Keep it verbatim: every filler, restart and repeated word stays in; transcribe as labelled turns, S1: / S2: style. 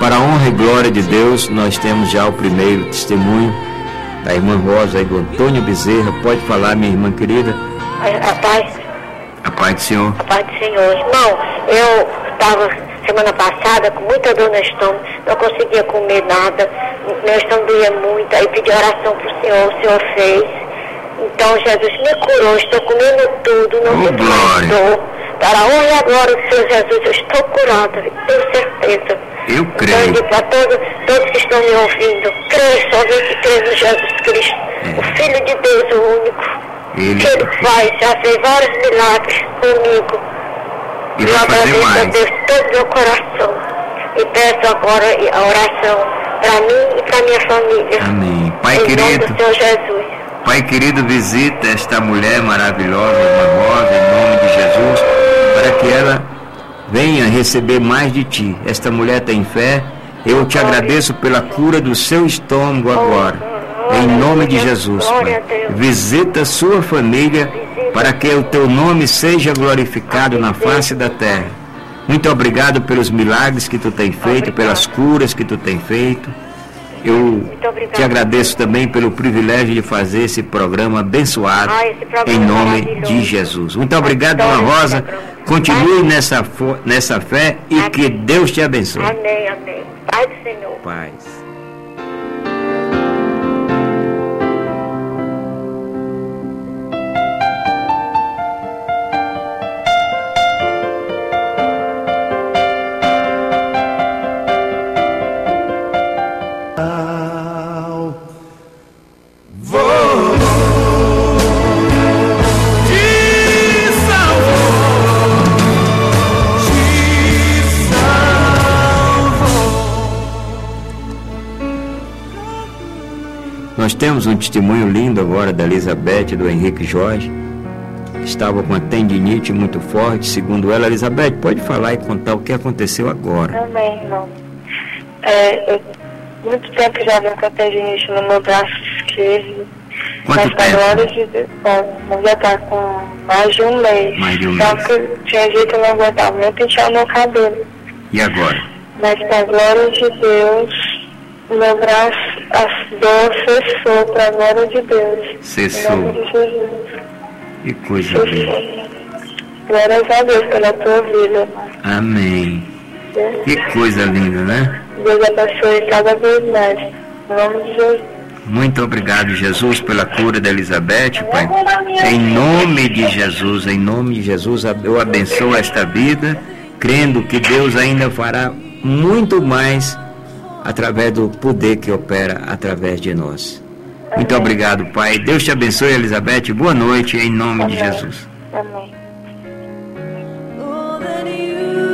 S1: Para a honra e glória de Deus, nós temos já o primeiro testemunho da irmã Rosa e do Antônio Bezerra. Pode falar, minha irmã querida.
S2: A paz.
S1: A paz do Senhor.
S2: A paz do Senhor. Irmão, eu estava semana passada com muita dor no estômago, não conseguia comer nada, meu estômago doía muito, aí pedi oração para o Senhor, o Senhor fez. Então Jesus me curou, estou comendo tudo, não
S1: oh,
S2: sinto mais dor. Para a honra e a glória do Senhor Jesus, eu estou curada, tenho certeza.
S1: Eu creio.
S2: Então, para todos, todos que estão me ouvindo, creio, somente creio no Jesus Cristo, é. o Filho de Deus, o único.
S1: Ele,
S2: que Ele faz, já fez vários milagres comigo.
S1: E
S2: eu agradeço a Deus todo meu coração. E peço agora a oração para mim e para minha família.
S1: Amém. Pai
S2: em
S1: querido.
S2: Nome do Senhor Jesus.
S1: Pai querido, visita esta mulher maravilhosa, irmã Rosa, em nome de Jesus, para que ela venha receber mais de ti. Esta mulher tem fé. Eu te agradeço pela cura do seu estômago agora. Em nome de Jesus, Pai. Visita sua família para que o teu nome seja glorificado na face da terra. Muito obrigado pelos milagres que tu tem feito, pelas curas que tu tem feito. Eu te agradeço também pelo privilégio de fazer esse programa abençoado em nome de Jesus. Muito obrigado, Dona Rosa. Continue nessa, nessa fé e que Deus te abençoe.
S2: Amém, amém. Paz do Senhor.
S1: Paz. Nós temos um testemunho lindo agora da Elizabeth e do Henrique Jorge, que estava com uma tendinite muito forte. Segundo ela, Elizabeth, pode falar e contar o que aconteceu agora.
S3: Também, irmão. É, eu, muito tempo já venho com a tendinite no meu braço esquerdo.
S1: Quanto
S3: mas
S1: tempo?
S3: Agora de Deus, mas já está com mais de um mês.
S1: Mais de um
S3: Só
S1: mês.
S3: que tinha jeito que eu não aguentava nem pentear o meu cabelo.
S1: E agora?
S3: Mas para a glória de Deus, meu braço, a dor cessou, para a glória de Deus.
S1: Cessou.
S3: Em nome de Jesus.
S1: Que coisa linda.
S3: Glórias a Deus pela tua vida.
S1: Amém. Que coisa linda, né?
S3: Deus abençoe cada vez mais. Em nome de Jesus.
S1: Muito obrigado, Jesus, pela cura da Elizabeth, Pai. Em nome de Jesus, em nome de Jesus, eu abençoo esta vida, crendo que Deus ainda fará muito mais através do poder que opera através de nós. Muito obrigado, Pai. Deus te abençoe, Elizabeth. Boa noite, em nome de Jesus.
S3: Amém.